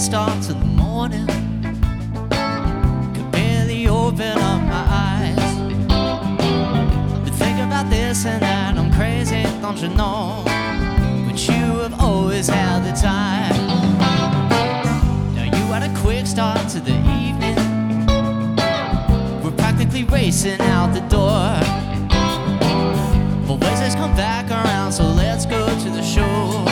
start to the morning. Could barely open up my eyes. Been thinking about this and that, I'm crazy, don't you know? But you have always had the time. Now you had a quick start to the evening. We're practically racing out the door. But Wednesday's come back around, so let's go to the show.